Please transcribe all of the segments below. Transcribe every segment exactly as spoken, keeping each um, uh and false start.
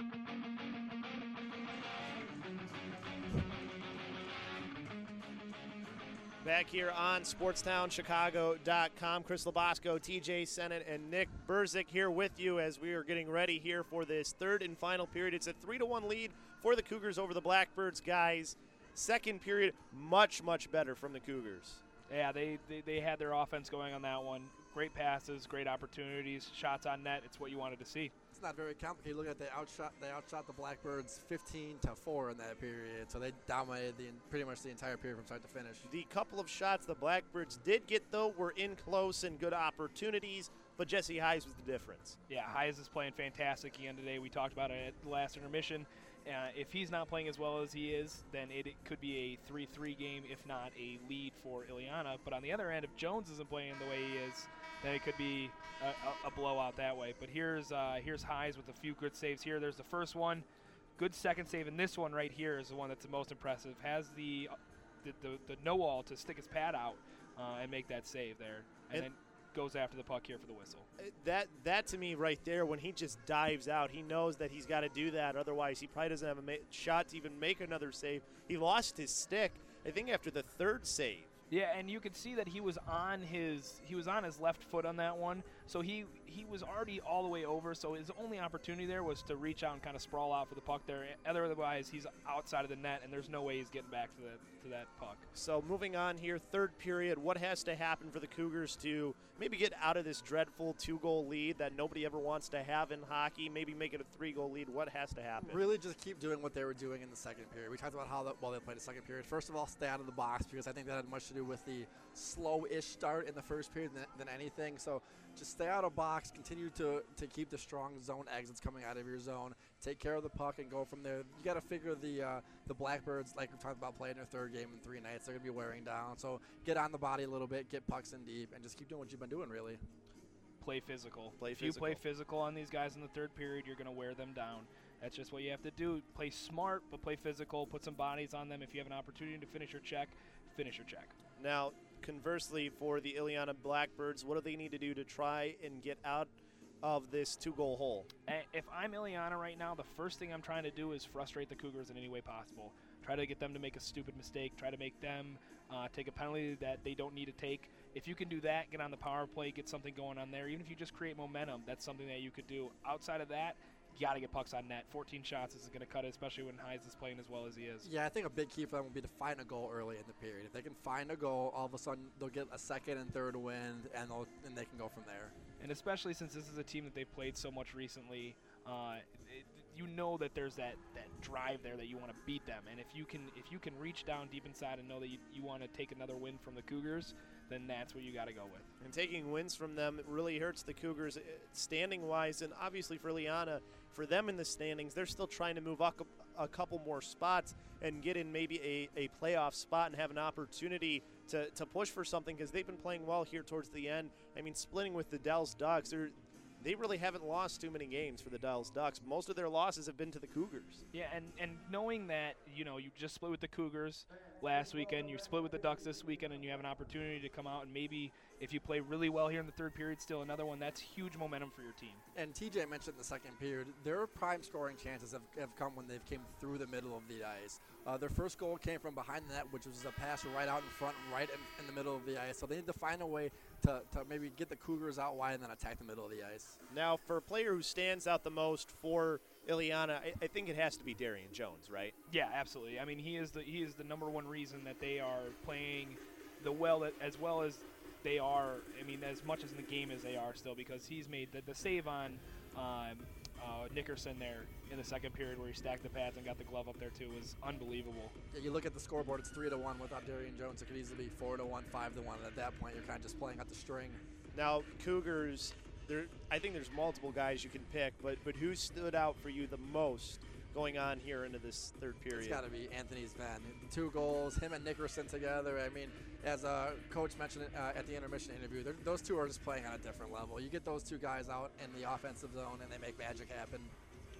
Back here on Sportstown Chicago dot com, Chris Labosco, T J Sennett, and Nick Burzik here with you as we are getting ready here for this third and final period. It's a three to one lead for the Cougars over the Blackbirds, guys. Second period, much, much better from the Cougars. Yeah, they, they, they had their offense going on that one. Great passes, great opportunities, shots on net. It's what you wanted to see. It's not very complicated. Look at they outshot they outshot the Blackbirds fifteen to four in that period. So they dominated the pretty much the entire period from start to finish. The couple of shots the Blackbirds did get, though, were in close and good opportunities, but Jesse Hayes was the difference. Yeah, Hayes is playing fantastic again today. We talked about it at the last intermission. Uh, if he's not playing as well as he is, then it, it could be a three three game, if not a lead for Illiana. But on the other end, if Jones isn't playing the way he is, then it could be a, a, a blowout that way. But here's uh, here's Hayes with a few good saves here. There's the first one. Good second save, and this one right here is the one that's the most impressive. Has the the, the, the know-all to stick his pad out uh, and make that save there. And, and then goes after the puck here for the whistle. That that to me right there, when he just dives out, he knows that he's got to do that. Otherwise, he probably doesn't have a ma- shot to even make another save. He lost his stick, I think, after the third save. Yeah, and you could see that he was on his he was on his left foot on that one. So he he was already all the way over. So his only opportunity there was to reach out and kind of sprawl out for the puck there. Otherwise, he's outside of the net, and there's no way he's getting back to the to that puck. So moving on here, third period, what has to happen for the Cougars to maybe get out of this dreadful two-goal lead that nobody ever wants to have in hockey? Maybe make it a three-goal lead. What has to happen? Really, just keep doing what they were doing in the second period. We talked about how that, well they played the second period. First of all, stay out of the box, because I think that had much to do with the slow-ish start in the first period than, than anything. So just stay out of box, continue to, to keep the strong zone exits coming out of your zone, take care of the puck, and go from there. You got to figure the uh, the Blackbirds, like we talked about, playing their third game in three nights. They're going to be wearing down. So get on the body a little bit, get pucks in deep, and just keep doing what you've been doing, really. Play physical. Play if physical. you play physical on these guys in the third period, you're going to wear them down. That's just what you have to do. Play smart, but play physical. Put some bodies on them. If you have an opportunity to finish your check, finish your check. Now, conversely, for the Illiana Blackbirds, what do they need to do to try and get out of this two-goal hole? And if I'm Illiana right now, the first thing I'm trying to do is frustrate the Cougars in any way possible. Try to get them to make a stupid mistake. Try to make them uh, take a penalty that they don't need to take. If you can do that, get on the power play, get something going on there. Even if you just create momentum, that's something that you could do. Outside of that, you got to get pucks on net. fourteen shots is going to cut it, especially when Hayes is playing as well as he is. Yeah, I think a big key for them will be to find a goal early in the period. If they can find a goal, all of a sudden they'll get a second and third win, and, they'll, and they can go from there. And especially since this is a team that they've played so much recently, uh, it, you know that there's that, that drive there that you want to beat them. And if you can if you can reach down deep inside and know that you, you want to take another win from the Cougars, then that's what you got to go with. And taking wins from them really hurts the Cougars standing-wise. And obviously for Liana, for them in the standings, they're still trying to move up a couple more spots and get in maybe a, a playoff spot and have an opportunity to, to push for something, because they've been playing well here towards the end. I mean, splitting with the Dells Ducks, they're They really haven't lost too many games for the Dells Ducks. Most of their losses have been to the Cougars. Yeah, and, and knowing that, you know, you just split with the Cougars last weekend, you split with the Ducks this weekend, and you have an opportunity to come out and maybe, if you play really well here in the third period, still another one, that's huge momentum for your team. And T J mentioned in the second period, their prime scoring chances have, have come when they've came through the middle of the ice. Uh, their first goal came from behind the net, which was a pass right out in front, right in, in the middle of the ice. So they need to find a way to, to maybe get the Cougars out wide and then attack the middle of the ice. Now, for a player who stands out the most for Illiana, I, I think it has to be Darian Jones, right? Yeah, absolutely. I mean, he is the he is the number one reason that they are playing the well that, as well as they are. I mean, as much as in the game as they are still, because he's made the, the save on um, uh, Nickerson there in the second period where he stacked the pads and got the glove up there too was unbelievable. Yeah, you look at the scoreboard; it's three to one without Darian Jones. It could easily be four to one, five to one. And at that point, you're kind of just playing out the string. Now, Cougars. There, I think there's multiple guys you can pick, but but who stood out for you the most going on here into this third period? It's got to be Anthony Sven. Two goals, him and Nickerson together. I mean, as uh, Coach mentioned uh, at the intermission interview, those two are just playing on a different level. You get those two guys out in the offensive zone, and they make magic happen.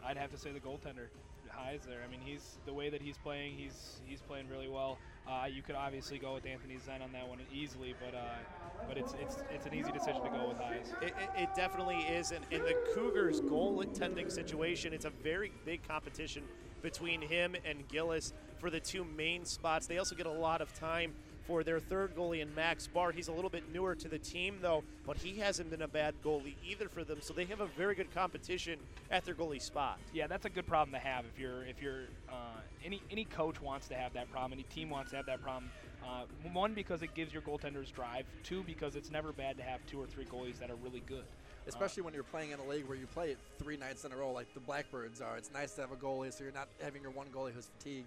I'd have to say the goaltender, Highs there. I mean, he's the way that he's playing. He's he's playing really well. Uh, you could obviously go with Anthony Zen on that one easily, but uh, but it's it's it's an easy decision to go with Highs. It, it, it definitely is, and in the Cougars' goal-tending situation, it's a very big competition between him and Gillis for the two main spots. They also get a lot of time for their third goalie in Max Bart. He's a little bit newer to the team, though, but he hasn't been a bad goalie either for them, so they have a very good competition at their goalie spot. Yeah, that's a good problem to have if you're if you're uh, any any coach wants to have that problem, any team wants to have that problem. Uh, one, because it gives your goaltenders drive. Two, because it's never bad to have two or three goalies that are really good. Especially uh, when you're playing in a league where you play it three nights in a row like the Blackbirds are. It's nice to have a goalie so you're not having your one goalie who's fatigued.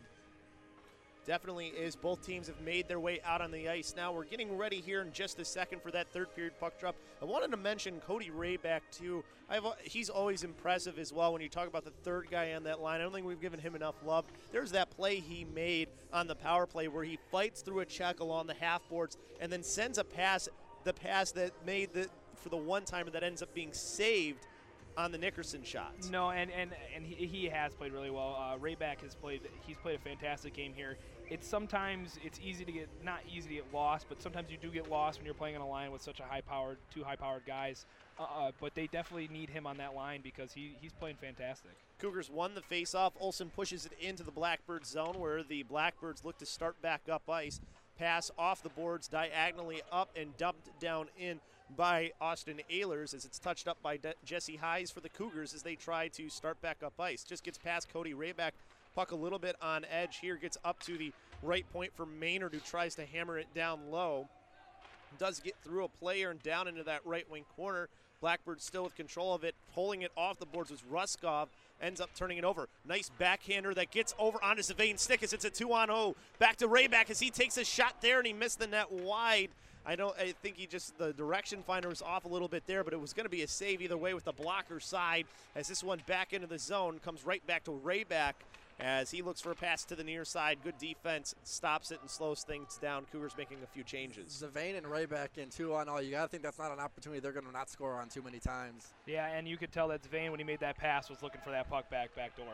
Definitely is. Both teams have made their way out on the ice now. We're getting ready here in just a second for that third period puck drop. I wanted to mention Cody Rayback, too. I've, he's always impressive as well when you talk about the third guy on that line. I don't think we've given him enough love. There's that play he made on the power play where he fights through a check along the half boards and then sends a pass, the pass that made the for the one-timer that ends up being saved on the Nickerson shots. No, and and, and he, he has played really well. Uh, Rayback has played, he's played a fantastic game here. It's sometimes, it's easy to get, not easy to get lost, but sometimes you do get lost when you're playing on a line with such a high-powered, two high-powered guys. Uh, but they definitely need him on that line because he, he's playing fantastic. Cougars won the face-off. Olsen pushes it into the Blackbirds zone where the Blackbirds look to start back up ice. Pass off the boards diagonally up and dumped down in by Austin Ehlers as it's touched up by De- Jesse Highs for the Cougars as they try to start back up ice. Just gets past Cody Rayback. Puck a little bit on edge here. Gets up to the right point for Maynard, who tries to hammer it down low. Does get through a player and down into that right wing corner. Blackbird still with control of it. Pulling it off the boards was Ruskov. Ends up turning it over. Nice backhander that gets over onto Zavain Stick as it's a two on oh. Back to Rayback as he takes a shot there and he missed the net wide. I don't. I think he just, the direction finder was off a little bit there, but it was going to be a save either way with the blocker side as this one back into the zone comes right back to Rayback as he looks for a pass to the near side. Good defense, stops it and slows things down. Cougars making a few changes. Zavain and Rayback in two on all. You got to think that's not an opportunity they're going to not score on too many times. Yeah, and you could tell that Zavain, when he made that pass, was looking for that puck back, back door.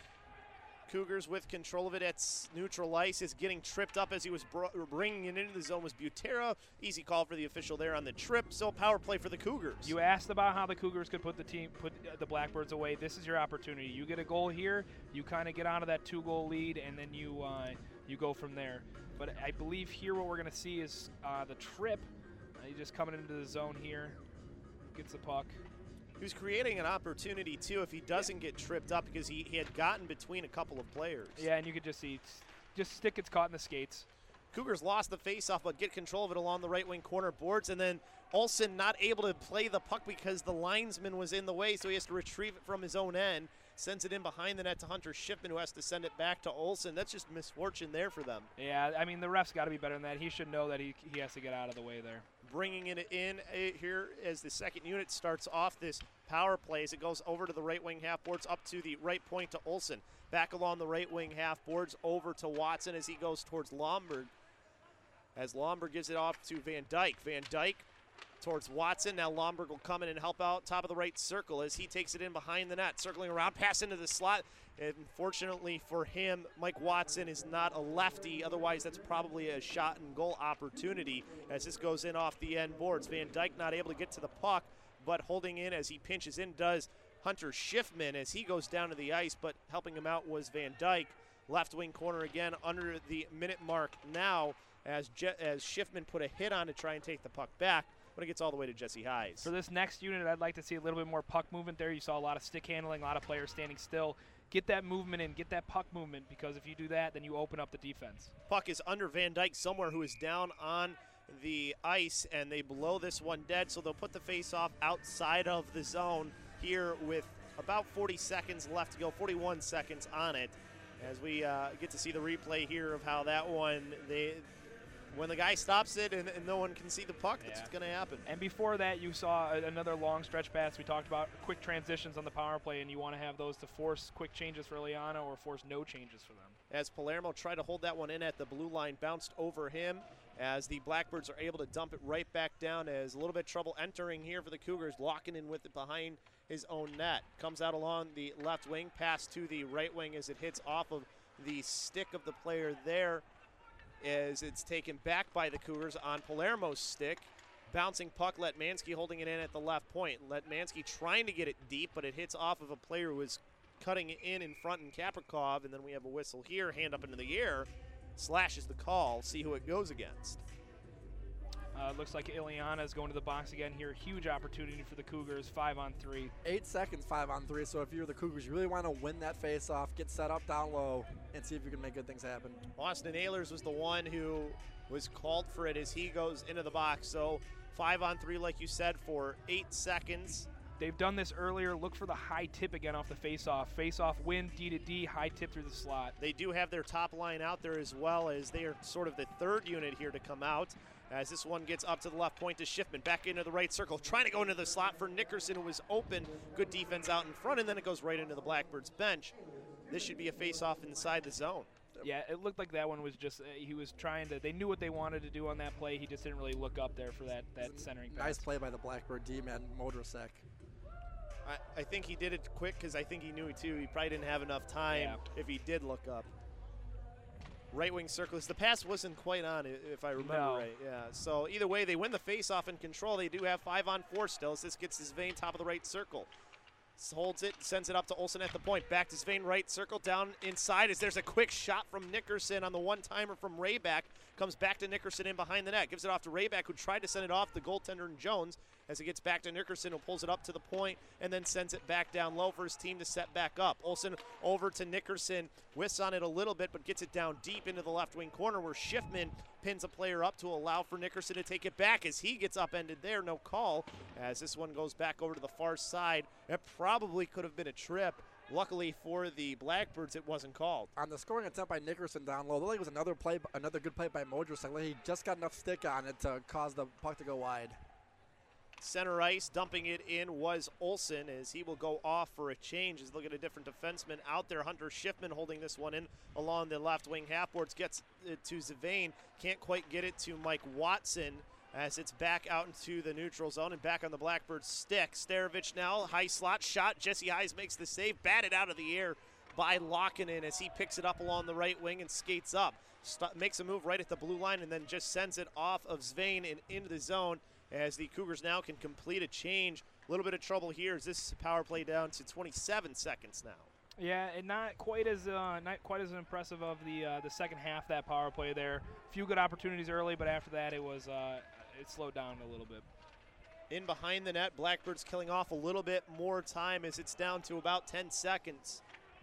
Cougars with control of it at neutral ice is getting tripped up as he was br- bringing it into the zone was Butera. Easy call for the official there on the trip. So power play for the Cougars. You asked about how the Cougars could put the team, put the Blackbirds away. This is your opportunity. You get a goal here, you kind of get out of that two-goal lead, and then you uh, you go from there. But I believe here what we're going to see is uh, the trip. Uh, he's just coming into the zone here, gets the puck. Who's creating an opportunity, too, if he doesn't get tripped up because he, he had gotten between a couple of players. Yeah, and you could just see, just stick gets caught in the skates. Cougars lost the faceoff, but get control of it along the right wing corner boards, and then Olsen not able to play the puck because the linesman was in the way, so he has to retrieve it from his own end. Sends it in behind the net to Hunter Schiffman, who has to send it back to Olsen. That's just misfortune there for them. Yeah, I mean, the ref's got to be better than that. He should know that he, he has to get out of the way there. Bringing it in here as the second unit starts off this power play as it goes over to the right wing half boards, up to the right point to Olsen. Back along the right wing half boards over to Watson as he goes towards Lomberg. As Lomberg gives it off to Van Dyke. Van Dyke towards Watson. Now Lomberg will come in and help out top of the right circle as he takes it in behind the net. Circling around, pass into the slot. Unfortunately for him, Mike Watson is not a lefty. Otherwise, that's probably a shot and goal opportunity as this goes in off the end boards. Van Dyke not able to get to the puck, but holding in as he pinches in does Hunter Schiffman as he goes down to the ice, but helping him out was Van Dyke. Left wing corner again under the minute mark now as, Je- as Schiffman put a hit on to try and take the puck back. When it gets all the way to Jesse Highs. For this next unit, I'd like to see a little bit more puck movement there. You saw a lot of stick handling, a lot of players standing still. Get that movement in, get that puck movement, because if you do that, then you open up the defense. Puck is under Van Dyke somewhere, who is down on the ice, and they blow this one dead, so they'll put the face-off outside of the zone here with about forty seconds left to go, forty-one seconds on it, as we uh, get to see the replay here of how that one, they... When the guy stops it and, and no one can see the puck, that's yeah. what's going to happen. And before that, you saw a, another long stretch pass. We talked about quick transitions on the power play, and you want to have those to force quick changes for Ileana or force no changes for them. As Palermo tried to hold that one in at the blue line, bounced over him as the Blackbirds are able to dump it right back down as a little bit of trouble entering here for the Cougars, locking in with it behind his own net. Comes out along the left wing, pass to the right wing as it hits off of the stick of the player there, as it's taken back by the Cougars on Palermo's stick. Bouncing puck, Letmansky holding it in at the left point. Letmansky trying to get it deep, but it hits off of a player who was cutting in in front in Kaprikov, and then we have a whistle here, hand up into the air. Slash is the call. See who it goes against. Uh, looks like Ileana is going to the box again here. Huge opportunity for the Cougars, five on three. Eight seconds, five on three. So if you're the Cougars, you really want to win that face-off, get set up down low, and see if you can make good things happen. Austin Ehlers was the one who was called for it as he goes into the box. So five on three, like you said, for eight seconds. They've done this earlier. Look for the high tip again off the face-off. Face-off win, D to D, high tip through the slot. They do have their top line out there as well, as they are sort of the third unit here to come out. As this one gets up to the left point to Schiffman, back into the right circle, trying to go into the slot for Nickerson, who was open. Good defense out in front, and then it goes right into the Blackbirds bench. This should be a face-off inside the zone. Yeah, it looked like that one was just, uh, he was trying to, they knew what they wanted to do on that play. He just didn't really look up there for that, that centering pass. Nice play by the Blackbird D-man, Modrosek. I, I think he did it quick because I think he knew it too. He probably didn't have enough time Yeah. if he did look up. Right wing circles. The pass wasn't quite on, if I remember No. right. Yeah. So either way, they win the face-off in control. They do have five on four still. As this gets Zvane top of the right circle. Holds it, sends it up to Olsen at the point. Back to Zvane, right circle, down inside as there's a quick shot from Nickerson on the one-timer from Rayback. Comes back to Nickerson in behind the net. Gives it off to Rayback, who tried to send it off the goaltender and Jones. As it gets back to Nickerson, who pulls it up to the point and then sends it back down low for his team to set back up. Olsen over to Nickerson, whisks on it a little bit, but gets it down deep into the left wing corner where Schiffman pins a player up to allow for Nickerson to take it back as he gets upended there. No call as this one goes back over to the far side. It probably could have been a trip. Luckily for the Blackbirds, it wasn't called. On the scoring attempt by Nickerson down low, I think it was another play, another good play by Modrosek. He just got enough stick on it to cause the puck to go wide. Center ice, dumping it in was Olsen as he will go off for a change. He's looking at a different defenseman out there. Hunter Schiffman holding this one in along the left wing half boards. Gets it to Zvane. Can't quite get it to Mike Watson as it's back out into the neutral zone and back on the Blackbird stick. Starovich now, high slot shot. Jesse Hayes makes the save. Batted out of the air by Lockinen as he picks it up along the right wing and skates up. St- makes a move right at the blue line and then just sends it off of Zvane and into the zone. As the Cougars now can complete a change. A little bit of trouble here as this power play down to twenty-seven seconds now. Yeah, and not quite as uh, not quite as impressive of the uh, the second half that power play there. A few good opportunities early, but after that it was uh, it slowed down a little bit. In behind the net, Blackbirds killing off a little bit more time as it's down to about ten seconds.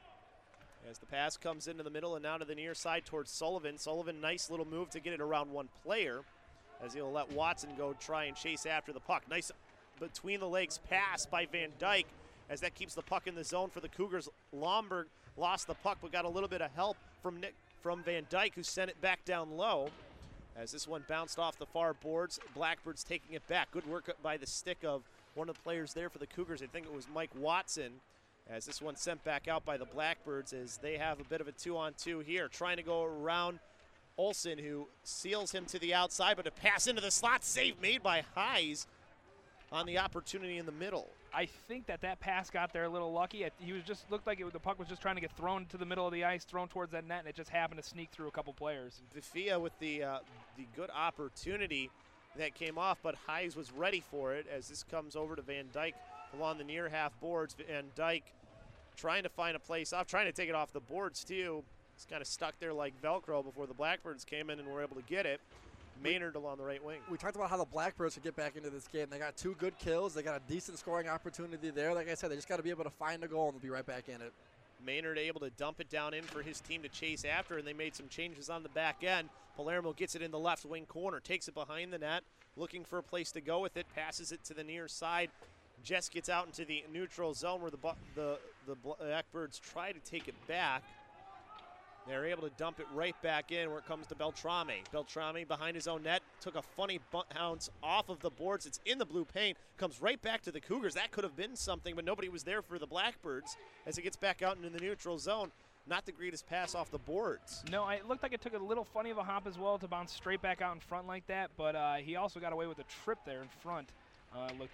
As the pass comes into the middle and now to the near side towards Sullivan. Sullivan, nice little move to get it around one player, as he'll let Watson go try and chase after the puck. Nice between the legs pass by Van Dyke as that keeps the puck in the zone for the Cougars. Lomberg lost the puck but got a little bit of help from Nick from Van Dyke, who sent it back down low. As this one bounced off the far boards, Blackbirds taking it back. Good work by the stick of one of the players there for the Cougars. I think it was Mike Watson. As this one sent back out by the Blackbirds as they have a bit of a two-on-two here. Trying to go around Olsen, who seals him to the outside, but a pass into the slot, save made by Hayes on the opportunity in the middle. I think that that pass got there a little lucky. He was just looked like it, the puck was just trying to get thrown to the middle of the ice, thrown towards that net, and it just happened to sneak through a couple players. Vifia with the uh, the good opportunity that came off, but Hayes was ready for it as this comes over to Van Dyke along the near half boards. Van Dyke trying to find a place off, trying to take it off the boards too. It's kind of stuck there like Velcro before the Blackbirds came in and were able to get it. Maynard along the right wing. We talked about how the Blackbirds should get back into this game. They got two good kills. They got a decent scoring opportunity there. Like I said, they just got to be able to find a goal and they'll be right back in it. Maynard able to dump it down in for his team to chase after, and they made some changes on the back end. Palermo gets it in the left wing corner, takes it behind the net, looking for a place to go with it, passes it to the near side. Jess gets out into the neutral zone where the the, the Blackbirds try to take it back. They're able to dump it right back in where it comes to Beltrame. Beltrame behind his own net, took a funny bounce off of the boards. It's in the blue paint, comes right back to the Cougars. That could have been something, but nobody was there for the Blackbirds as it gets back out into the neutral zone. Not the greatest pass off the boards. No, it looked like it took a little funny of a hop as well to bounce straight back out in front like that, but uh, he also got away with a trip there in front, uh, it looked like.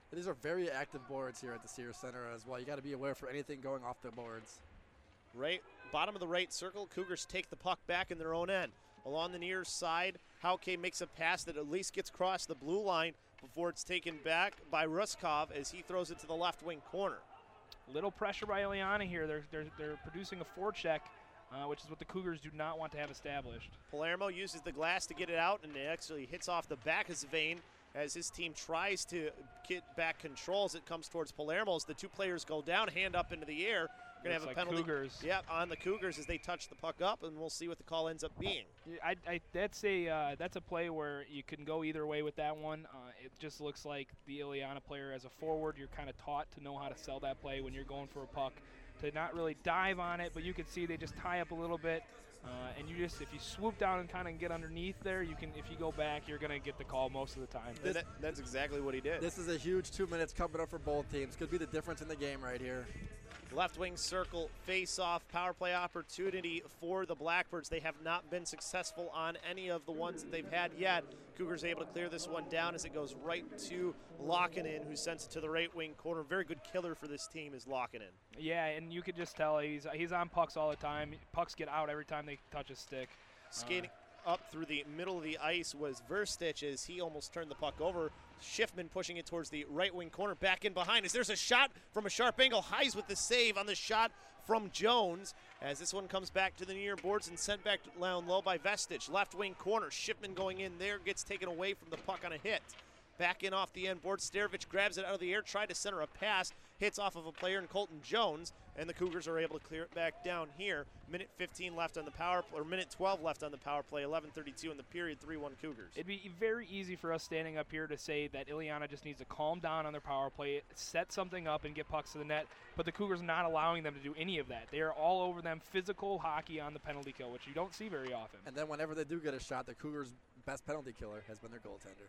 These are very active boards here at the Sears Center as well. You got to be aware for anything going off the boards. Right, bottom of the right circle, Cougars take the puck back in their own end. Along the near side, Hauke makes a pass that at least gets across the blue line before it's taken back by Ruskov as he throws it to the left wing corner. Little pressure by Ileana here. They're, they're, they're producing a forecheck, uh, which is what the Cougars do not want to have established. Palermo uses the glass to get it out, and it actually hits off the back of Zvane as his team tries to get back control as it comes towards Palermo. As the two players go down, hand up into the air. We're going to have a like penalty. Cougars. Yep, on the Cougars as they touch the puck up, and we'll see what the call ends up being. I, I, that's a uh, that's a play where you can go either way with that one. Uh, it just looks like the Ileana player, as a forward, you're kind of taught to know how to sell that play when you're going for a puck, to not really dive on it, but you can see they just tie up a little bit, uh, and you just if you swoop down and kind of get underneath there, you can. If you go back, you're going to get the call most of the time. That, that's exactly what he did. This is a huge two minutes coming up for both teams. Could be the difference in the game right here. Left wing circle, face-off, power play opportunity for the Blackbirds. They have not been successful on any of the ones that they've had yet. Cougars able to clear this one down as it goes right to Lockinen, who sends it to the right wing corner. Very good killer for this team is Lockinen. Yeah, and you could just tell he's he's on pucks all the time. Pucks get out every time they touch his stick. Skating uh, up through the middle of the ice was Verstich as he almost turned the puck over. Schiffman pushing it towards the right wing corner, back in behind as there's a shot from a sharp angle. Heis with the save on the shot from Jones as this one comes back to the near boards and sent back down low by Vestige. Left wing corner, Schiffman going in there, gets taken away from the puck on a hit. Back in off the end board, Sterovich grabs it out of the air, tried to center a pass, hits off of a player in Colton Jones, and the Cougars are able to clear it back down here. Minute fifteen left on the power play, or minute twelve left on the power play, eleven thirty-two in the period, three one Cougars. It'd be very easy for us standing up here to say that Ileana just needs to calm down on their power play, set something up and get pucks to the net, but the Cougars are not allowing them to do any of that. They are all over them, physical hockey on the penalty kill, which you don't see very often. And then whenever they do get a shot, the Cougars' best penalty killer has been their goaltender.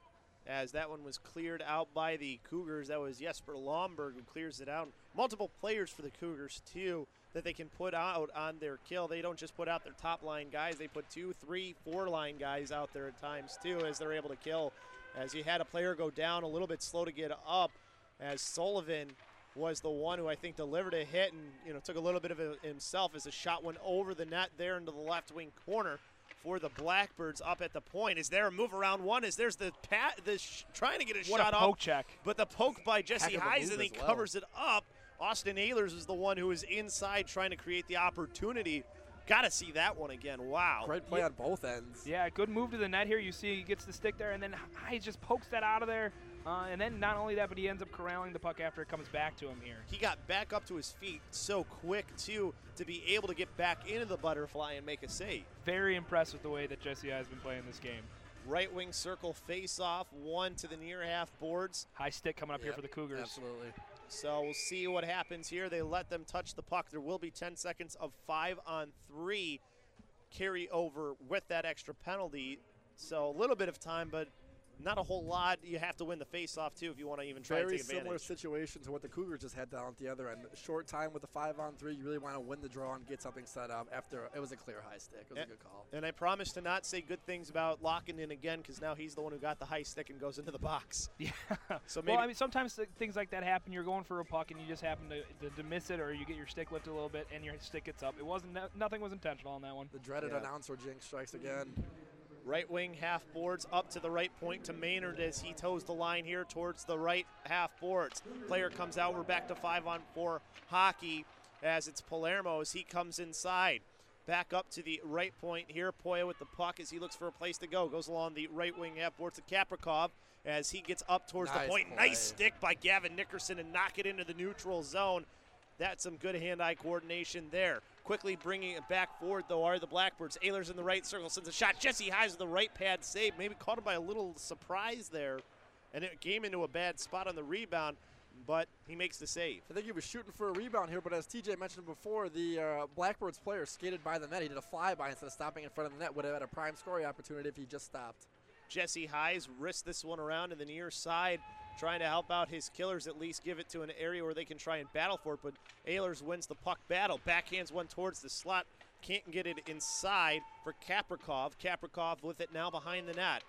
As that one was cleared out by the Cougars. That was Jesper Lomberg who clears it out. Multiple players for the Cougars, too, that they can put out on their kill. They don't just put out their top line guys. They put two, three, four line guys out there at times, too, as they're able to kill. As you had a player go down a little bit slow to get up, as Sullivan was the one who I think delivered a hit and, you know, took a little bit of it himself as the shot went over the net there into the left wing corner. For the Blackbirds up at the point. Is there a move around one? Is there's the pat the sh- trying to get a what shot a poke off, check. But the poke by Jesse Heck of a Heis move and he as well. covers it up. Austin Ehlers is the one who is inside trying to create the opportunity. Got to see that one again. Wow. Great play Yeah. on both ends. Yeah, good move to the net here. You see he gets the stick there, and then Heis just pokes that out of there. Uh, and then not only that, but he ends up corralling the puck after it comes back to him here. He got back up to his feet so quick, too, to be able to get back into the butterfly and make a save. Very impressed with the way that Jesse has been playing this game. Right wing circle face-off, one to the near half boards. High stick coming up here Yep, for the Cougars. Absolutely. So we'll see what happens here. They let them touch the puck. There will be ten seconds of five on three carry over with that extra penalty. So a little bit of time, but not a whole lot. You have to win the face-off, too, if you want to even try Very to take similar advantage. situation to what the Cougars just had down at the other end. Short time with the five on three. You really want to win the draw and get something set up after it was a clear high stick. It was Yeah. a good call. And I promise to not say good things about Lockinen again because now he's the one who got the high stick and goes into the box. Yeah. So maybe well, I mean, sometimes th- things like that happen. You're going for a puck and you just happen to, to, to miss it, or you get your stick lifted a little bit and your stick gets up. It wasn't no- nothing was intentional on that one. The dreaded Yeah. announcer jinx strikes again. Right wing half boards up to the right point to Maynard as he toes the line here towards the right half boards. Player comes out. We're back to five on four hockey as it's Palermo as he comes inside. Back up to the right point here. Poya with the puck as he looks for a place to go. Goes along the right wing half boards to Kaprikov as he gets up towards Nice the point. play. Nice stick by Gavin Nickerson and knock it into the neutral zone. That's some good hand-eye coordination there. Quickly bringing it back forward, though, are the Blackbirds. Ehlers in the right circle sends a shot. Jesse Heis with the right pad save. Maybe caught him by a little surprise there. And it came into a bad spot on the rebound, but he makes the save. I think he was shooting for a rebound here, but as T J mentioned before, the uh, Blackbirds player skated by the net. He did a flyby instead of stopping in front of the net. Would have had a prime scoring opportunity if he just stopped. Jesse Heis wrists this one around in the near side, trying to help out his killers, at least give it to an area where they can try and battle for it, but Ehlers wins the puck battle. Backhands one towards the slot. Can't get it inside for Kaprikov. Kaprikov with it now behind the net.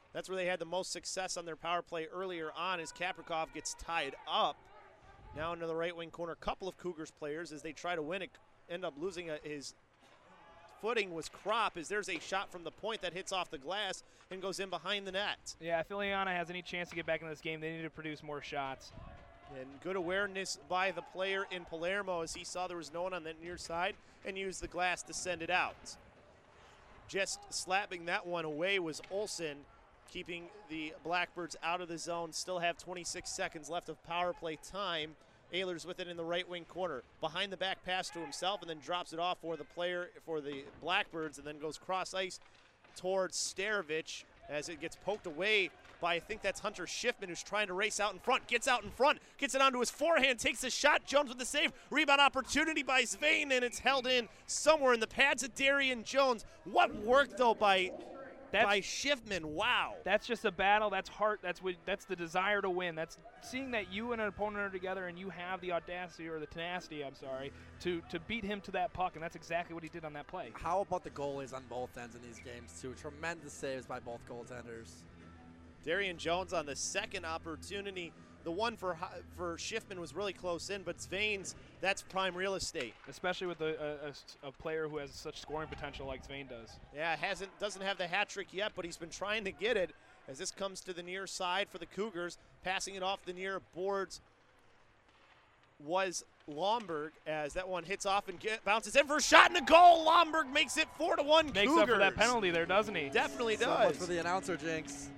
That's where they had the most success on their power play earlier on as Kaprikov gets tied up. Now into the right wing corner, couple of Cougars players as they try to win it, end up losing a, his footing was Kropp as there's a shot from the point that hits off the glass and goes in behind the net. Yeah, if Ileana has any chance to get back in this game, they need to produce more shots. And good awareness by the player in Palermo as he saw there was no one on that near side and used the glass to send it out. Just slapping that one away was Olsen, keeping the Blackbirds out of the zone. Still have twenty-six seconds left of power play time. Ehlers with it in the right wing corner. Behind the back pass to himself and then drops it off for the player for the Blackbirds and then goes cross ice towards Starovich as it gets poked away by, I think that's Hunter Schiffman, who's trying to race out in front. Gets out in front, gets it onto his forehand, takes a shot. Jones with the save. Rebound opportunity by Svein, and it's held in somewhere in the pads of Darian Jones. What work, though, by That's, by Schiffman. Wow. That's just a battle. That's heart. That's what. That's the desire to win. That's seeing that you and an opponent are together and you have the audacity or the tenacity, I'm sorry, to, to beat him to that puck, and that's exactly what he did on that play. How about the goalies on both ends in these games, too? Tremendous saves by both goaltenders. Darian Jones on the second opportunity. The one for for Schiffman was really close in, but Svein's, that's prime real estate. Especially with a, a, a player who has such scoring potential like Svein does. Yeah, hasn't doesn't have the hat trick yet, but he's been trying to get it as this comes to the near side for the Cougars. Passing it off the near boards was Lomberg as that one hits off and get, bounces in for a shot and a goal. Lomberg makes it four to one Makes Cougars. up for that penalty there, doesn't he? Definitely So does. much for the announcer jinx.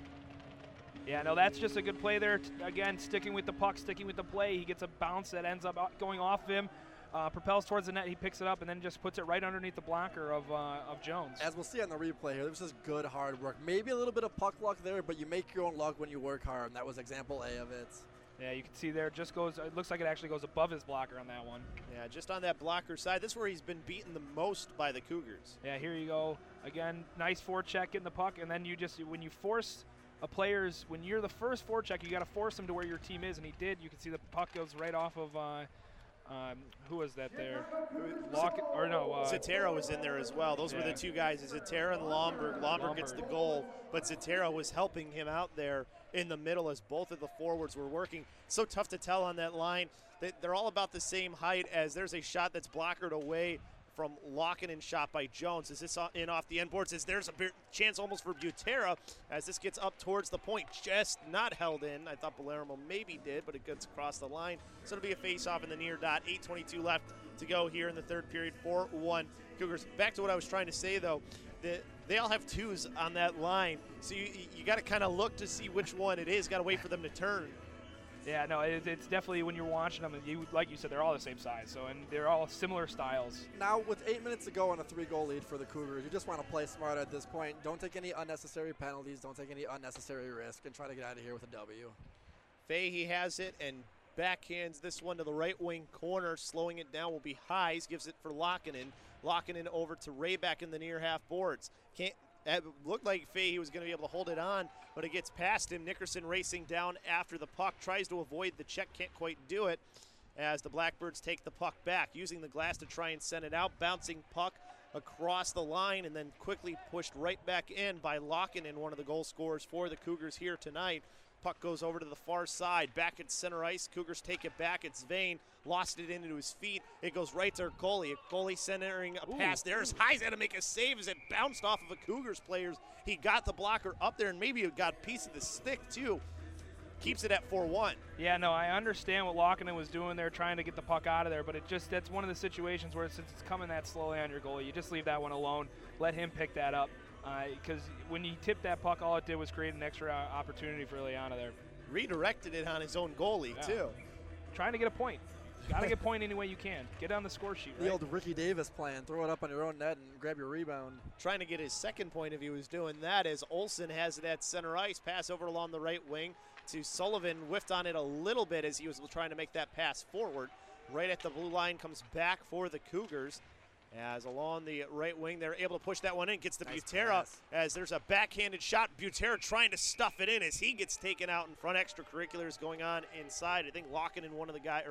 Yeah, no, that's just a good play there. T- again, sticking with the puck, sticking with the play. He gets a bounce that ends up out- going off him, uh, propels towards the net. He picks it up and then just puts it right underneath the blocker of uh, of Jones. As we'll see on the replay here, this is good hard work. Maybe a little bit of puck luck there, but you make your own luck when you work hard, and that was example A of it. Yeah, you can see there, just goes. It looks like it actually goes above his blocker on that one. Yeah, just on that blocker side. This is where he's been beaten the most by the Cougars. Yeah, here you go. Again, nice forecheck, getting the puck, and then you just, when you force a player's, when you're the first forecheck, you got to force him to where your team is, and he did. You can see the puck goes right off of, uh, um, who was that there? Lock, or no. Uh, Zatera was in there as well. Those yeah. were the two guys, Zatera and Lomberg. Lomberg gets the goal, but Zatera was helping him out there in the middle as both of the forwards were working. So tough to tell on that line. They're all about the same height as there's a shot that's blockered away from Lockinen shot by Jones. Is this in off the end boards? As there's a chance almost for Butera as this gets up towards the point. Just not held in. I thought Palermo maybe did, but it gets across the line. So it'll be a face-off in the near dot. eight twenty-two left to go here in the third period. four one Cougars. Back to what I was trying to say, though. The, they all have twos on that line. So you, you got to kind of look to see which one it is. Got to wait for them to turn. Yeah, no, it, it's definitely when you're watching them, you, like you said, they're all the same size, so and they're all similar styles. Now, with eight minutes to go on a three-goal lead for the Cougars, you just want to play smart at this point. Don't take any unnecessary penalties. Don't take any unnecessary risk, and try to get out of here with a W. Fahey has it and backhands this one to the right wing corner. Slowing it down will be Heise. Gives it for Lockinen. Lockinen over to Ray back in the near half boards. Can't. It looked like Fahey was going to be able to hold it on, but it gets past him. Nickerson racing down after the puck. Tries to avoid the check. Can't quite do it as the Blackbirds take the puck back. Using the glass to try and send it out. Bouncing puck across the line and then quickly pushed right back in by Lockinen, one of the goal scorers for the Cougars here tonight. Puck goes over to the far side. Back at center ice. Cougars take it back. It's Svein. Lost it into his feet. It goes right to our goalie. A goalie centering a Ooh. pass. There's Heise had to make a save as it bounced off of a Cougars players. He got the blocker up there and maybe it got a piece of the stick too. Keeps it at four one. Yeah, no, I understand what Lockinen was doing there, trying to get the puck out of there, but it just that's one of the situations where since it's coming that slowly on your goalie, you just leave that one alone. Let him pick that up. Because uh, when he tipped that puck, all it did was create an extra uh, opportunity for Ileana there. Redirected it on his own goalie, Yeah. too. Trying to get a point. Got to get a point any way you can. Get on the score sheet, right? The old Ricky Davis plan. Throw it up on your own net and grab your rebound. Trying to get his second point if he was doing that as Olsen has it at center ice. Pass over along the right wing to Sullivan. Whiffed on it a little bit as he was trying to make that pass forward. Right at the blue line comes back for the Cougars. As along the right wing, they're able to push that one in. Gets to Nice Butera pass. as there's a backhanded shot. Butera trying to stuff it in as he gets taken out in front. Extracurriculars going on inside. I think Lockinen, one of the guy, or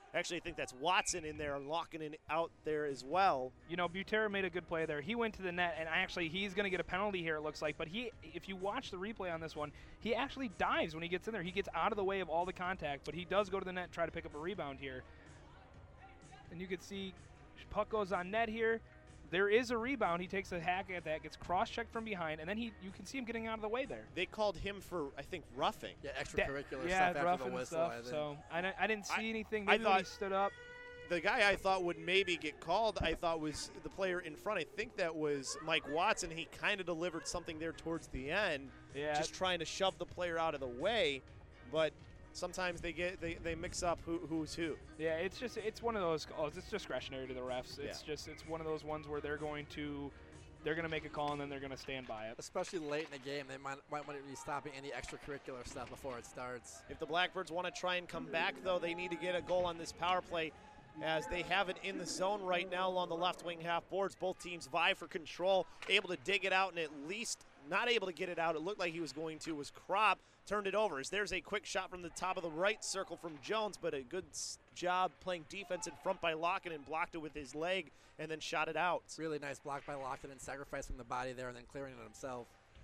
Actually, I think that's Watson in there and locking it out there as well. You know, Butera made a good play there. He went to the net, and actually he's going to get a penalty here, it looks like. But he, if you watch the replay on this one, he actually dives when he gets in there. He gets out of the way of all the contact, but he does go to the net and try to pick up a rebound here. And you can see puck goes on net here. There is a rebound. He takes a hack at that, gets cross-checked from behind, and then he you can see him getting out of the way there. They called him for, I think, roughing. Yeah, extracurricular yeah, stuff after the whistle. Stuff, I think. so I, I didn't see I, anything. I Maybe when thought he stood up. The guy I thought would maybe get called, I thought was the player in front. I think that was Mike Watson. He kind of delivered something there towards the end, Yeah. just trying to shove the player out of the way. But sometimes they get they, they mix up who, who's who. Yeah, it's just it's one of those calls. It's discretionary to the refs. It's Yeah. just it's one of those ones where they're going to they're going to make a call and then they're going to stand by it. Especially late in the game, they might might want to be stopping any extracurricular stuff before it starts. If the Blackbirds want to try and come back, though, they need to get a goal on this power play, as they have it in the zone right now along the left wing half boards. Both teams vie for control, able to dig it out, and at least not able to get it out. It looked like he was going to, was Kropp, turned it over. As there's a quick shot from the top of the right circle from Jones, but a good job playing defense in front by Lockett and blocked it with his leg and then shot it out. Really nice block by Lockett and sacrificing the body there and then clearing it himself.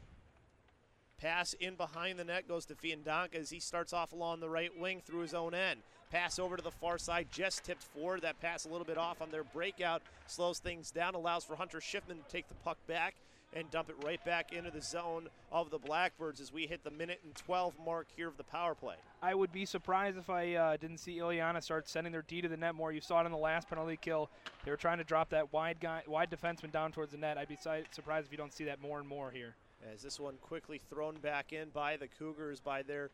Pass in behind the net goes to Fiandanca as he starts off along the right wing through his own end. Pass over to the far side, just tipped forward. That pass a little bit off on their breakout, slows things down, allows for Hunter Schiffman to take the puck back and dump it right back into the zone of the Blackbirds as we hit the minute and twelve mark here of the power play. I would be surprised if I uh, didn't see Ileana start sending their D to the net more. You saw it in the last penalty kill. They were trying to drop that wide guy, wide defenseman down towards the net. I'd be si- surprised if you don't see that more and more here. As this one quickly thrown back in by the Cougars by their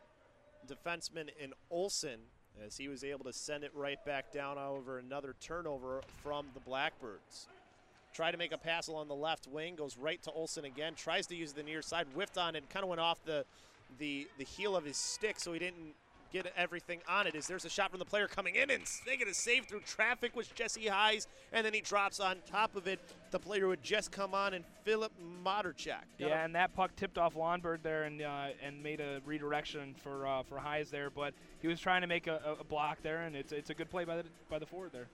defenseman in Olsen, as he was able to send it right back down. However, another turnover from the Blackbirds. Try to make a pass along the left wing, goes right to Olsen again, tries to use the near side, whiffed on and kind of went off the, the, the heel of his stick, so he didn't get everything on it. As there's a shot from the player coming in and making a save through traffic was Jesse Hayes, and then he drops on top of it the player who had just come on, and Philip Moderchak. Yeah, and that puck tipped off Lonberg there and uh, and made a redirection for uh, for Hayes there, but he was trying to make a, a block there, and it's it's a good play by the by the forward there.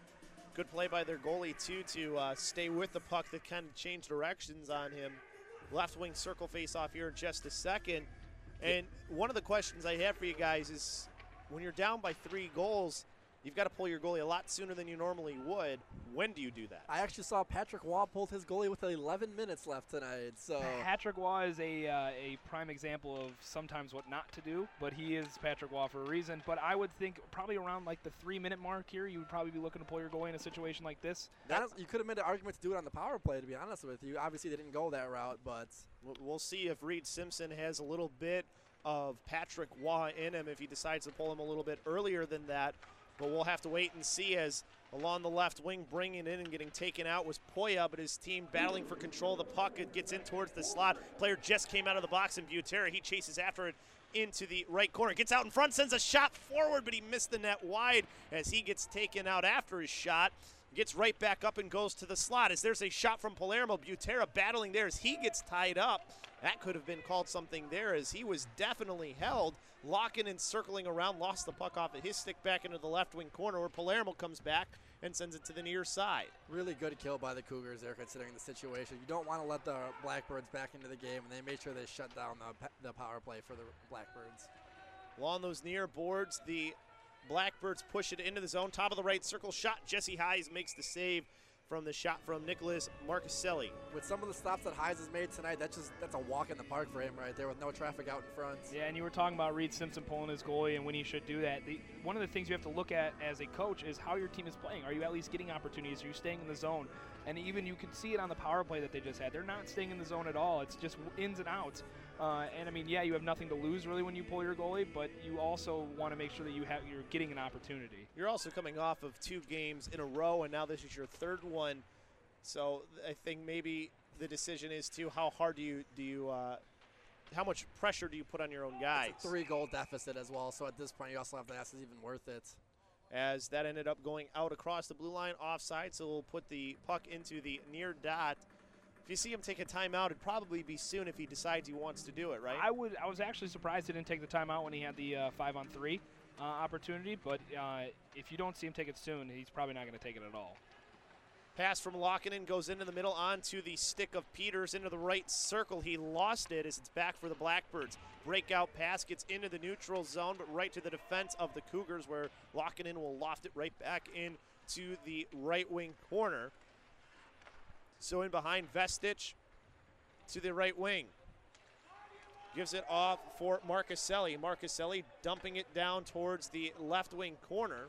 Good play by their goalie, too, to uh, stay with the puck that kind of changed directions on him. Left wing circle face off here in just a second. And one of the questions I have for you guys is when you're down by three goals, you've got to pull your goalie a lot sooner than you normally would. When do you do that? I actually saw Patrick Waugh pulled his goalie with eleven minutes left tonight. So Patrick Waugh is a uh, a prime example of sometimes what not to do, but he is Patrick Waugh for a reason. But I would think probably around like the three-minute mark here, you would probably be looking to pull your goalie in a situation like this. That, you could have made an argument to do it on the power play, to be honest with you. Obviously, they didn't go that route, but We'll see if Reed Simpson has a little bit of Patrick Waugh in him if he decides to pull him a little bit earlier than that. But we'll have to wait and see, as along the left wing, bringing in and getting taken out was Poya, but his team battling for control of the puck. It gets in towards the slot. Player just came out of the box, and Butera, he chases after it into the right corner. Gets out in front, sends a shot forward, but he missed the net wide as he gets taken out after his shot. Gets right back up and goes to the slot as there's a shot from Palermo. Butera battling there as he gets tied up. That could have been called something there, as he was definitely held. Locking and circling around, lost the puck off of his stick back into the left wing corner, where Palermo comes back and sends it to the near side. Really good kill by the Cougars there, considering the situation. You don't want to let the Blackbirds back into the game, and they made sure they shut down the, the power play for the Blackbirds. Along those near boards, the Blackbirds push it into the zone. Top of the right circle shot. Jesse Hayes makes the save from the shot from Nicholas Marcuselli. With some of the stops that Hayes has made tonight, that's just that's a walk in the park for him right there with no traffic out in front. Yeah, and you were talking about Reed Simpson pulling his goalie and when he should do that. The, one of the things you have to look at as a coach is how your team is playing. Are you at least getting opportunities? Are you staying in the zone? And even you can see it on the power play that they just had. They're not staying in the zone at all. It's just ins and outs. Uh, and I mean, yeah, you have nothing to lose really when you pull your goalie, but you also want to make sure that you have you're getting an opportunity. You're also coming off of two games in a row, and now this is your third one. So I think maybe the decision is to how hard do you do you uh, how much pressure do you put on your own guys? It's a three-goal deficit as well. So at this point, you also have to ask, is it even worth it? As that ended up going out across the blue line, offside. So we'll put the puck into the near dot. If you see him take a timeout, it'd probably be soon if he decides he wants to do it, right? I would. I was actually surprised he didn't take the timeout when he had the uh, five on three. uh, opportunity, but uh, if you don't see him take it soon, he's probably not going to take it at all. Pass from Lockinen goes into the middle onto the stick of Peters into the right circle. He lost it as it's back for the Blackbirds. Breakout pass gets into the neutral zone, but right to the defense of the Cougars, where Lockinen will loft it right back into the right wing corner. So in behind Vestich to the right wing. Gives it off for Marcuselli. Marcuselli dumping it down towards the left wing corner.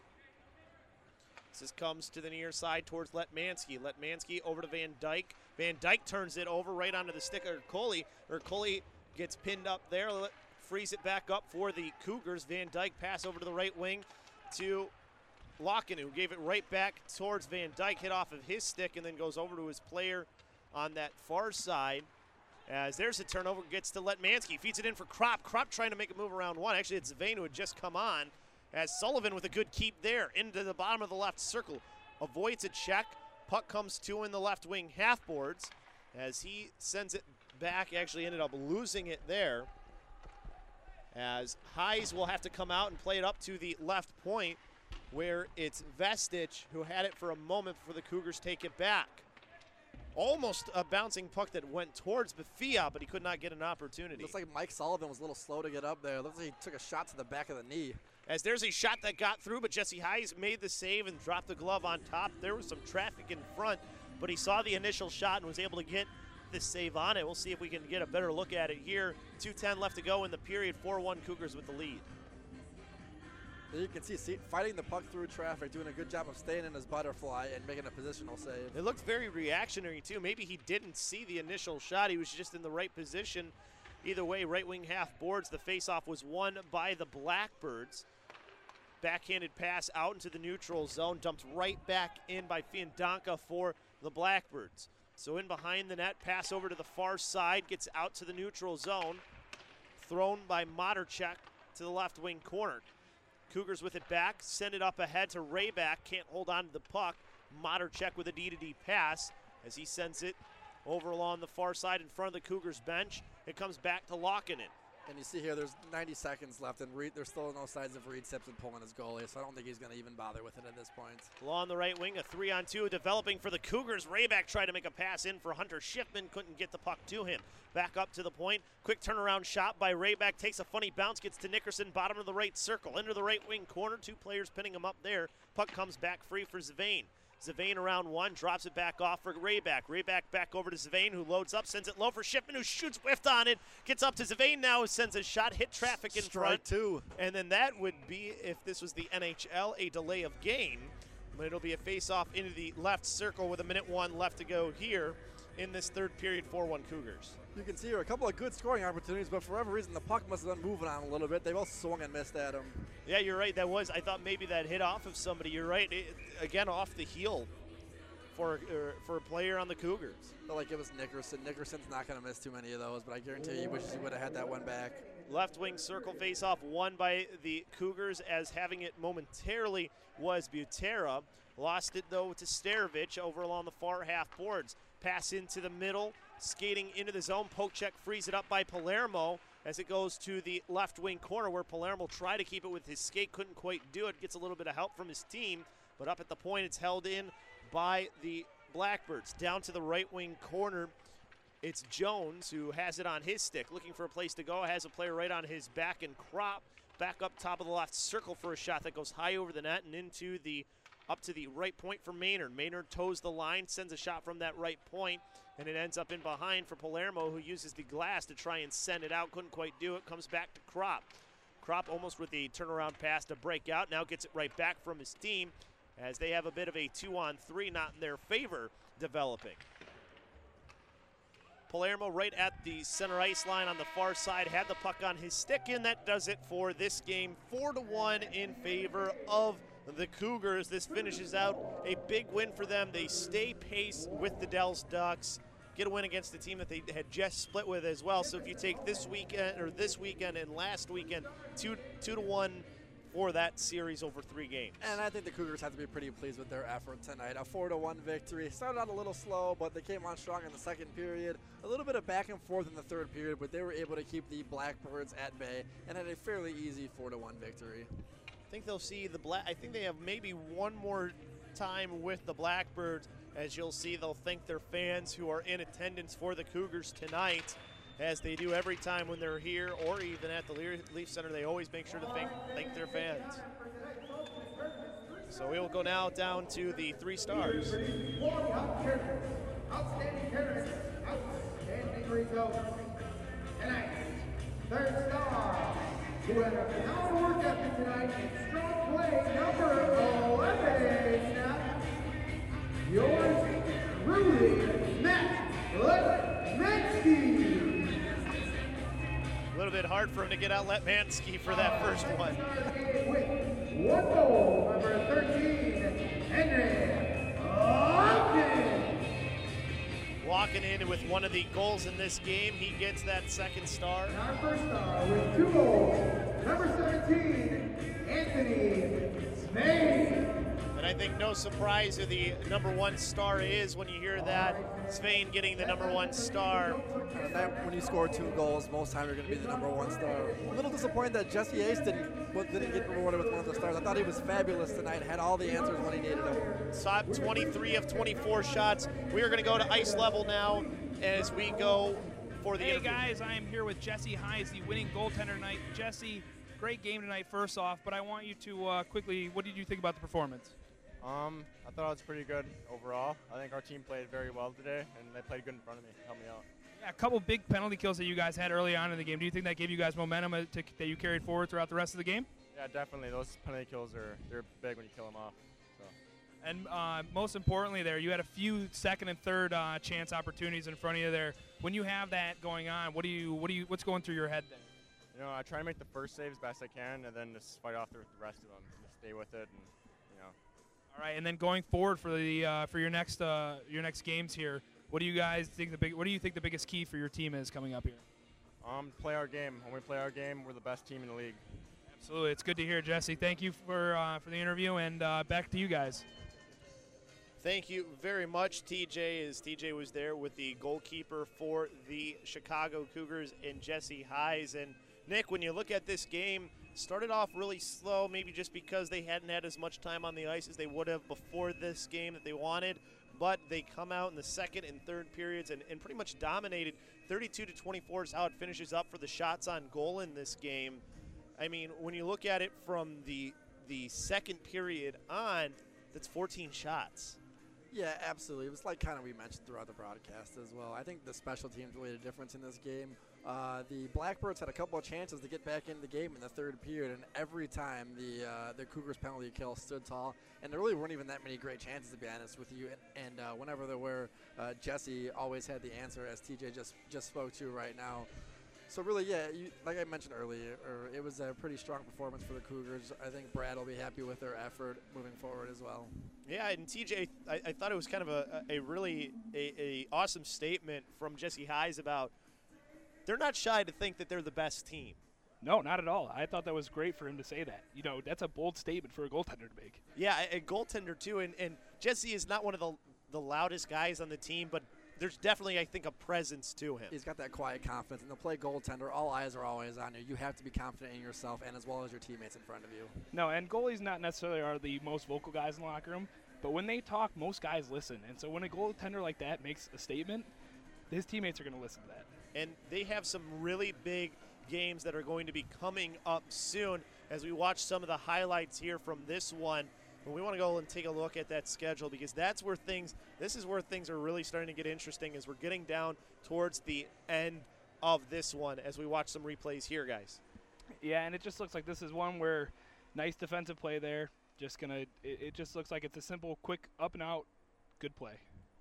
This comes to the near side towards Letmansky. Letmansky over to Van Dyke. Van Dyke turns it over right onto the stick of Ercoli. Ercoli gets pinned up there, frees it back up for the Cougars. Van Dyke pass over to the right wing to Lockinen, who gave it right back towards Van Dyke, hit off of his stick, and then goes over to his player on that far side. As there's a turnover, gets to Letmansky, feeds it in for Kropp. Kropp trying to make a move around one. Actually, it's Zavane who had just come on. As Sullivan with a good keep there into the bottom of the left circle. Avoids a check. Puck comes to in the left wing half boards. As he sends it back, actually ended up losing it there. As Heise will have to come out and play it up to the left point, where it's Vestich who had it for a moment before the Cougars take it back. Almost a bouncing puck that went towards Bafia, but he could not get an opportunity. Looks like Mike Sullivan was a little slow to get up there. Looks like he took a shot to the back of the knee. As there's a shot that got through, but Jesse Heise made the save and dropped the glove on top. There was some traffic in front, but he saw the initial shot and was able to get the save on it. We'll see if we can get a better look at it here. two ten left to go in the period. four one Cougars with the lead. There you can see, see fighting the puck through traffic, doing a good job of staying in his butterfly and making a positional save. It looked very reactionary, too. Maybe he didn't see the initial shot. He was just in the right position. Either way, right wing half boards. The faceoff was won by the Blackbirds. Backhanded pass out into the neutral zone, dumped right back in by Fiandanca for the Blackbirds. So in behind the net, pass over to the far side, gets out to the neutral zone. Thrown by Moderchek to the left wing corner. Cougars with it back, send it up ahead to Rayback, can't hold on to the puck. Moderchek with a D to D pass as he sends it over along the far side in front of the Cougars bench. It comes back to Lockinen. And you see here, there's ninety seconds left, and Reed, there's still no signs of Reed Simpson pulling his goalie, so I don't think he's going to even bother with it at this point. Along the right wing, a three-on-two developing for the Cougars. Rayback tried to make a pass in for Hunter Schiffman, couldn't get the puck to him. Back up to the point, quick turnaround shot by Rayback, takes a funny bounce, gets to Nickerson, bottom of the right circle, into the right wing corner, two players pinning him up there. Puck comes back free for Zavane. Zavane around one, drops it back off for Rayback. Rayback back over to Zavane, who loads up, sends it low for Schiffman, who shoots, whiffed on it, gets up to Zavane now, sends a shot, hit traffic in Strike front. two. And then that would be, if this was the N H L, a delay of game. But it'll be a face-off into the left circle with a minute one left to go here in this third period, four one Cougars. You can see here a couple of good scoring opportunities, but for whatever reason, the puck must have been moving on a little bit. They both swung and missed at him. Yeah, you're right. That was, I thought maybe that hit off of somebody. You're right. It, again, off the heel. For, uh, for a player on the Cougars. Felt like it was Nickerson. Nickerson's not going to miss too many of those, but I guarantee you, he wishes he would have had that one back. Left wing circle face-off won by the Cougars, as having it momentarily was Butera. Lost it, though, to Starovich over along the far half boards. Pass into the middle, skating into the zone. Poke check frees it up by Palermo as it goes to the left wing corner, where Palermo tried to keep it with his skate, couldn't quite do it. Gets a little bit of help from his team, but up at the point, it's held in by the Blackbirds. Down to the right wing corner, it's Jones who has it on his stick, looking for a place to go, has a player right on his back, and Kropp back up top of the left circle for a shot that goes high over the net and into the, up to the right point for Maynard. Maynard toes the line, sends a shot from that right point, and it ends up in behind for Palermo, who uses the glass to try and send it out, couldn't quite do it, comes back to Kropp. Kropp almost with the turnaround pass to break out, now gets it right back from his team, as they have a bit of a two-on-three, not in their favor, developing. Palermo right at the center ice line on the far side, had the puck on his stick, and that does it for this game. Four to one in favor of the Cougars. This finishes out a big win for them. They stay pace with the Dells Ducks, get a win against the team that they had just split with as well. So if you take this weekend, or this weekend and last weekend, two, two to one for that series over three games. And I think the Cougars have to be pretty pleased with their effort tonight. A four to one victory. Started out a little slow, but they came on strong in the second period. A little bit of back and forth in the third period, but they were able to keep the Blackbirds at bay and had a fairly easy four to one victory. I think they'll see the black. I think they have maybe one more time with the Blackbirds. As you'll see, they'll thank their fans who are in attendance for the Cougars tonight, as they do every time when they're here or even at the Leaf Center. They always make sure to thank, thank their fans. So we will go now down to the three stars. Outstanding character, outstanding results. Tonight, third star, who had a phenomenal work ethic tonight and strong play, number eleven. Yours truly, Matt Letmansky. A little bit hard for him to get out Letmansky for that first one. With one goal, number thirteen, Henry Ogden. Walking in with one of the goals in this game, he gets that second star. And our first star with two goals, number seventeen, Anthony Svein. And I think no surprise who the number one star is when you hear that. Svein getting the number one star. And that, when you score two goals, most times you're going to be the number one star. A little disappointed that Jesse Ace didn't, didn't get rewarded with one of the stars. I thought he was fabulous tonight, had all the answers when he needed them. Top twenty-three of twenty-four shots. We are going to go to ice level now as we go for the Hey interview. guys, I am here with Jesse Hise, the winning goaltender tonight. Jesse, great game tonight first off, but I want you to uh, quickly, what did you think about the performance? Um, I thought it was pretty good overall. I think our team played very well today, and they played good in front of me, helped me out. Yeah, a couple big penalty kills that you guys had early on in the game. Do you think that gave you guys momentum uh, to, that you carried forward throughout the rest of the game? Yeah, definitely. Those penalty kills are they're big when you kill them off. So. And uh, most importantly, there you had a few second and third uh, chance opportunities in front of you there. When you have that going on, what do you, what do you, what's going through your head there? You know, I try to make the first save as best I can, and then just fight off the, the rest of them, just stay with it, and you know. All right, and then going forward for the uh, for your next uh, your next games here, what do you guys think the big? What do you think the biggest key for your team is coming up here? Um, play our game. When we play our game, we're the best team in the league. Absolutely, it's good to hear, Jesse. Thank you for uh, for the interview, and uh, back to you guys. Thank you very much, T J, as T J was there with the goalkeeper for the Chicago Cougars and Jesse Hise. And Nick, when you look at this game, started off really slow, maybe just because they hadn't had as much time on the ice as they would have before this game that they wanted. But they come out in the second and third periods and, and pretty much dominated. thirty-two to twenty-four is how it finishes up for the shots on goal in this game. I mean, when you look at it from the the second period on, that's fourteen shots. Yeah, absolutely. It was like kind of we mentioned throughout the broadcast as well. I think the special teams made a difference in this game. Uh, the Blackbirds had a couple of chances to get back into the game in the third period, and every time the uh, the Cougars penalty kill stood tall. And there really weren't even that many great chances, to be honest with you. And, and uh, whenever there were, uh, Jesse always had the answer, as T J just just spoke to right now. So really, yeah, you, like I mentioned earlier, or it was a pretty strong performance for the Cougars. I think Brad will be happy with their effort moving forward as well. Yeah, and T J, I, I thought it was kind of a, a really a, a awesome statement from Jesse Hise about they're not shy to think that they're the best team. No, not at all. I thought that was great for him to say that. You know, that's a bold statement for a goaltender to make. Yeah, a, a goaltender too, and, and Jesse is not one of the the loudest guys on the team, but there's definitely, I think, a presence to him. He's got that quiet confidence, and to play goaltender, all eyes are always on you. You have to be confident in yourself and as well as your teammates in front of you. No, and goalies not necessarily are the most vocal guys in the locker room, but when they talk, most guys listen. And so when a goaltender like that makes a statement, his teammates are going to listen to that. And they have some really big games that are going to be coming up soon as we watch some of the highlights here from this one. But we want to go and take a look at that schedule because that's where things, this is where things are really starting to get interesting as we're getting down towards the end of this one as we watch some replays here, guys. Yeah, and it just looks like this is one where nice defensive play there. Just going to, it, it just looks like it's a simple, quick up and out, good play.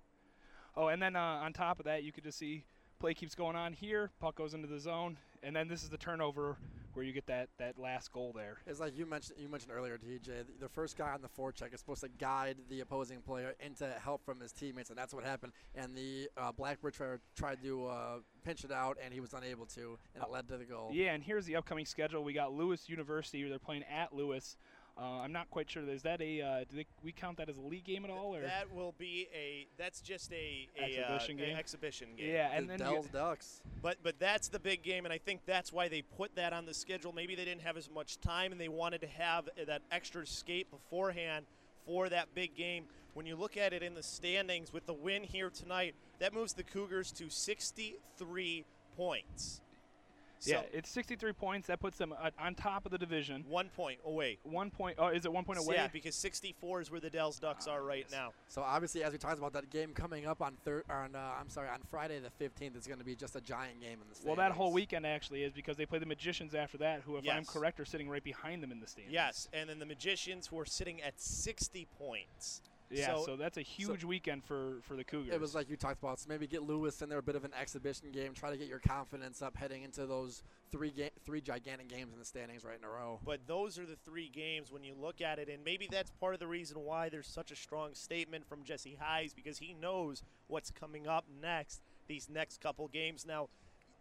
Oh, and then uh, on top of that, you could just see play keeps going on here, puck goes into the zone, and then this is the turnover where you get that, that last goal there. It's like you mentioned you mentioned earlier, T J, the, the first guy on the forecheck is supposed to guide the opposing player into help from his teammates, and that's what happened. And the uh, Blackbird tried, tried to uh, pinch it out, and he was unable to, and it led to the goal. Yeah, and here's the upcoming schedule. We got Lewis University. They're playing at Lewis Uh, I'm not quite sure. Is that a uh, do they, we count that as a league game at all? Or That will be a that's just a, a Exhibition uh, game? a exhibition game. yeah, and the then you Dells get- Ducks. But but that's the big game, and I think that's why they put that on the schedule. Maybe they didn't have as much time, and they wanted to have that extra skate beforehand for that big game. When you look at it in the standings, with the win here tonight, that moves the Cougars to sixty-three points. So yeah, it's sixty-three points. That puts them uh, on top of the division. one point away. One point. Oh, is it one point away? Yeah, because sixty-four is where the Dells Ducks are right yes. now. So obviously, as we talked about that game coming up on thir- on uh, I'm sorry, on Friday the fifteenth, it's going to be just a giant game in the standings. Well, that whole weekend actually is because they play the Magicians after that, who, if I'm Yes. correct, are sitting right behind them in the standings. Yes, and then the Magicians, who are sitting at sixty points. Yeah, so, So- that's a huge weekend for, for the Cougars. It was like you talked about. So maybe get Lewis in there, a bit of an exhibition game, try to get your confidence up heading into those three ga- three gigantic games in the standings right in a row. But those are the three games when you look at it, and maybe that's part of the reason why there's such a strong statement from Jesse Hayes, because he knows what's coming up next, these next couple games. Now,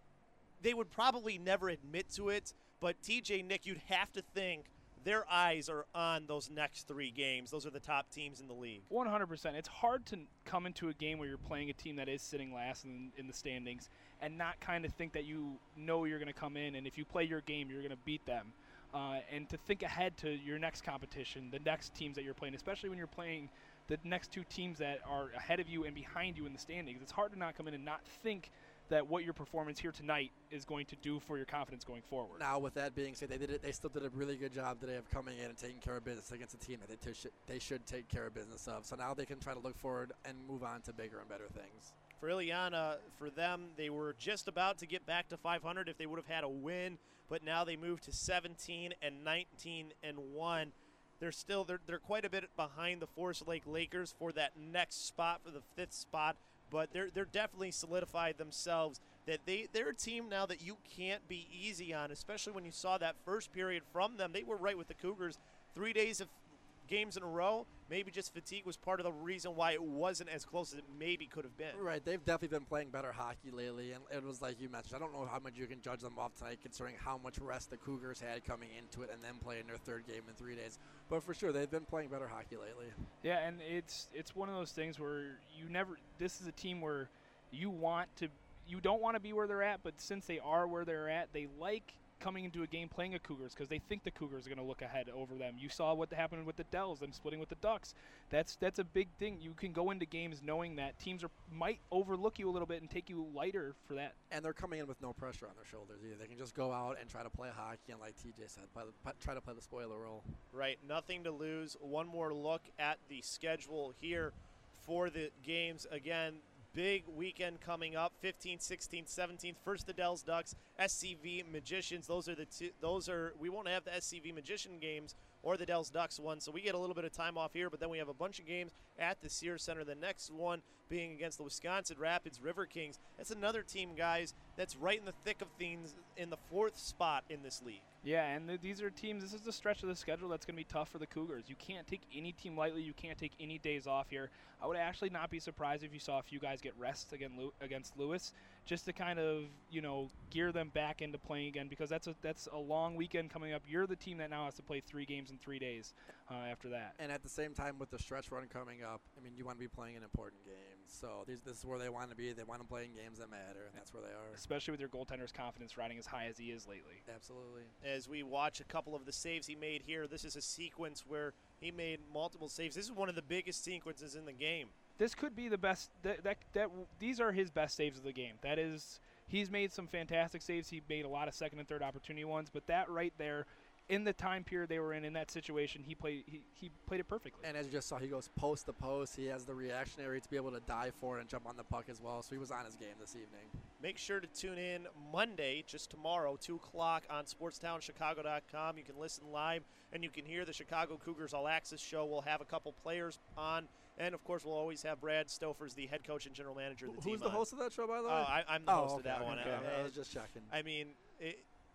they would probably never admit to it, but T J, Nick, you'd have to think their eyes are on those next three games. Those are the top teams in the league. one hundred percent. It's hard to come into a game where you're playing a team that is sitting last in, in the standings and not kind of think that you know you're going to come in, and if you play your game, you're going to beat them. Uh, and to think ahead to your next competition, the next teams that you're playing, especially when you're playing the next two teams that are ahead of you and behind you in the standings. It's hard to not come in and not think that what your performance here tonight is going to do for your confidence going forward. Now, with that being said, they did it. They still did a really good job today of coming in and taking care of business against a team that they, t- should, they should take care of business of. So now they can try to look forward and move on to bigger and better things. For Ileana, for them, they were just about to get back to five hundred if they would have had a win, but now they moved to seventeen and nineteen and one. They're still they're they're quite a bit behind the Forest Lake Lakers for that next spot, for the fifth spot, but they're they're definitely solidified themselves that they they're a team now that you can't be easy on, especially when you saw that first period from them. They were right with the Cougars, three days of games in a row. Maybe just fatigue was part of the reason why it wasn't as close as it maybe could have been. Right, they've definitely been playing better hockey lately, and it was like you mentioned. I don't know how much you can judge them off tonight, considering how much rest the Cougars had coming into it, and then playing their third game in three days. But for sure, they've been playing better hockey lately. Yeah, and it's it's one of those things where you never. This is a team where you want to, you don't want to be where they're at, but since they are where they're at, they like coming into a game playing a Cougars because they think the Cougars are going to look ahead over them. You saw what happened with the Dells, them splitting with the Ducks. That's that's a big thing. You can go into games knowing that teams are might overlook you a little bit and take you lighter for that. And they're coming in with no pressure on their shoulders either. They can just go out and try to play hockey, and like T J said, play the, try to play the spoiler role. Right, nothing to lose. One more look at the schedule here for the games. Again, big weekend coming up, fifteenth, sixteenth, seventeenth. First the Dells Ducks, S C V Magicians. Those are the two, those are we won't have the S C V Magician games or the Dells Ducks one, so we get a little bit of time off here, but then we have a bunch of games at the Sears Center. The next one being against the Wisconsin Rapids River Kings. That's another team, guys, that's right in the thick of things in the fourth spot in this league. Yeah, and th- these are teams, this is the stretch of the schedule that's going to be tough for the Cougars. You can't take any team lightly. You can't take any days off here. I would actually not be surprised if you saw a few guys get rest again Lew- against Lewis, just to kind of, you know, gear them back into playing again, because that's a, that's a long weekend coming up. You're the team that now has to play three games in three days uh, after that. And at the same time, with the stretch run coming up, I mean, you want to be playing an important game. So these, this is where they want to be. They want to play in games that matter, and that's where they are. Especially with your goaltender's confidence riding as high as he is lately. Absolutely. As we watch a couple of the saves he made here, this is a sequence where he made multiple saves. This is one of the biggest sequences in the game. This could be the best. That, that that these are his best saves of the game. That is, he's made some fantastic saves. He made a lot of second and third opportunity ones, but that right there, in the time period they were in, in that situation, he played he, he played it perfectly. And as you just saw, he goes post to post. He has the reactionary to be able to dive for it and jump on the puck as well. So he was on his game this evening. Make sure to tune in Monday, just tomorrow, two o'clock on sportstown chicago dot com. You can listen live, and you can hear the Chicago Cougars All Access show. We'll have a couple players on, and, of course, we'll always have Brad Stofers, the head coach and general manager of the team, Who's the on. host of that show, by the way? Oh, I, I'm the oh, host okay, of that okay, one. okay. I, I was just checking. I mean, it,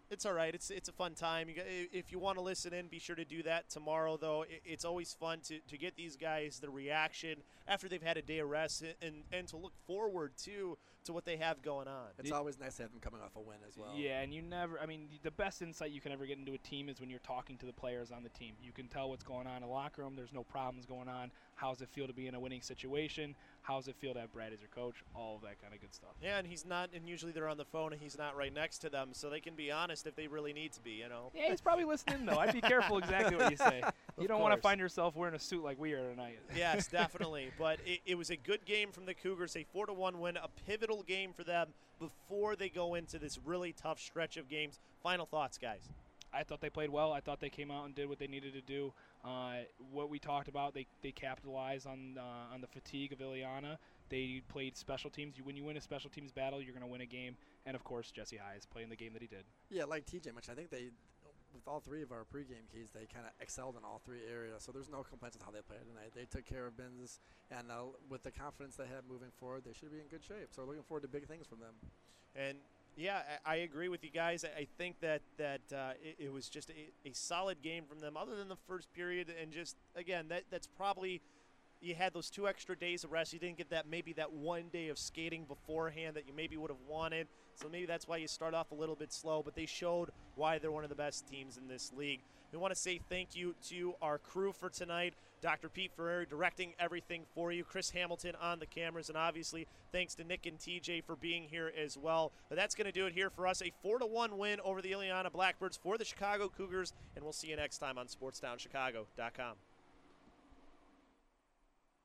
It's all right. It's it's a fun time. You got, if you want to listen in, be sure to do that tomorrow, though. It, it's always fun to, to get these guys the reaction after they've had a day of rest and, and to look forward, to to what they have going on. It's always nice to have them coming off a win as well. Yeah, and you never – I mean, the best insight you can ever get into a team is when you're talking to the players on the team. You can tell what's going on in the locker room. There's no problems going on. How does it feel to be in a winning situation? How does it feel to have Brad as your coach? All of that kind of good stuff. Yeah, and he's not – and usually they're on the phone and he's not right next to them, so they can be honest if they really need to be, you know. Yeah, he's probably listening, though. I'd be careful exactly what you say. You don't want to course. find yourself wearing a suit like we are tonight. Yes, definitely. But it, it was a good game from the Cougars, a four to one win, a pivotal game for them before they go into this really tough stretch of games. Final thoughts, guys. I thought they played well. I thought they came out and did what they needed to do. Uh, what we talked about, they, they capitalized on uh, on the fatigue of Ileana. They played special teams. You, when you win a special teams battle, you're going to win a game. And, of course, Jesse Hayes playing the game that he did. Yeah, like T J mentioned, I think they, with all three of our pregame keys, they kind of excelled in all three areas. So there's no complaints with how they played tonight. They took care of business, and uh, with the confidence they have moving forward, they should be in good shape. So looking forward to big things from them. And yeah, I, I agree with you guys. I, I think that that uh, it, it was just a, a solid game from them, other than the first period. And just again, that that's probably you had those two extra days of rest. You didn't get that maybe that one day of skating beforehand that you maybe would have wanted. So maybe that's why you start off a little bit slow. But they showed why they're one of the best teams in this league. We want to say thank you to our crew for tonight. Doctor Pete Ferrari directing everything for you. Chris Hamilton on the cameras. And obviously, thanks to Nick and T J for being here as well. But that's going to do it here for us. A four to one win over the Ileana Blackbirds for the Chicago Cougars. And we'll see you next time on sports down chicago dot com.